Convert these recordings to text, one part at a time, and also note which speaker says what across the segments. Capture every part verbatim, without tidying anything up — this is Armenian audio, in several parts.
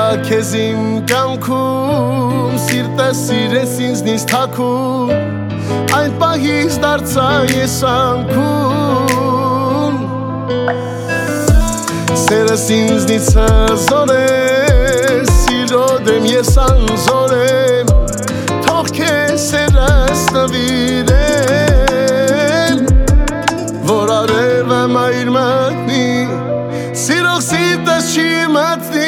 Speaker 1: քեզ իմ կյանքում Սիրտս սիրես ինձնից թաքուն Այն պահից դարձա ես անքուն Սերս ինձնից հզոր է Սիրո դեմ ես անզոր եմ Թող քեզ սերս նվիրեմ Որ արևը մայր մատնի Սիրող սիրտս չի մատնի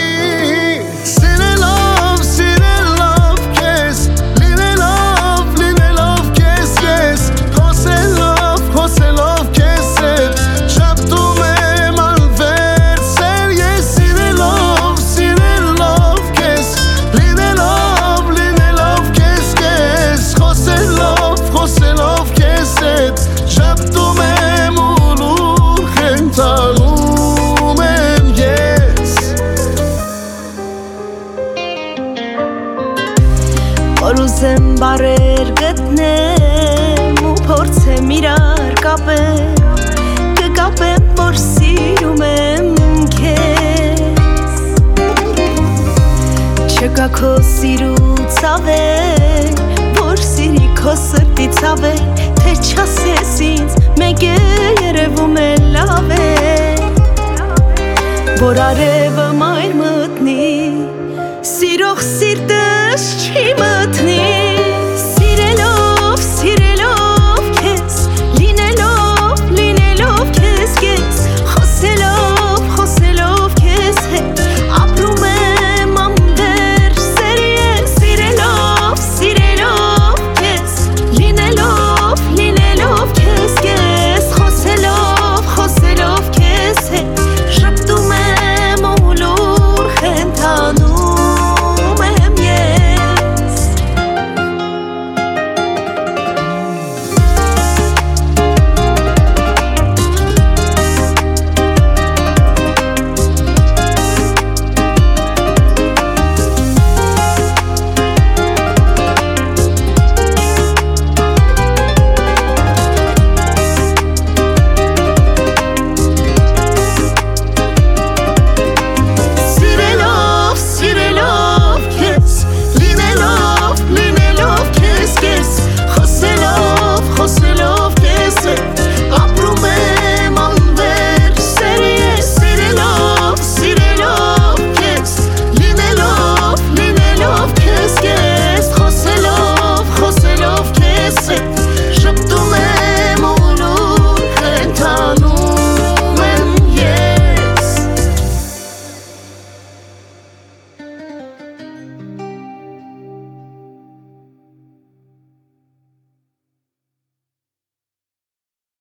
Speaker 1: Սիրելով, սիրելով քեզ Լինելով, լինելով քեզ ես Խոսելով, խոսելով քեզ հետ Շապտում եմ անվերցեր ես Սիրելով, սիրելով քեզ Լինելով, լինելով քեզ քեզ Խոսելով, խոսելով քեզ հետ Շապտում եմ ու լուխ եմ տանում եմ ես
Speaker 2: Որ ուզեմ բարեր գտնեմ ու փորձեմ իրար կապել Կկապեմ, որ սիրում եմ քեզ Չկա քո սիրու ցավեր Որ սիրի քո սրտի ցավեր Թե չասես ինձ մեկ է երևում է լավ է Որ արևը մայր մտնի Սիրող սիրտը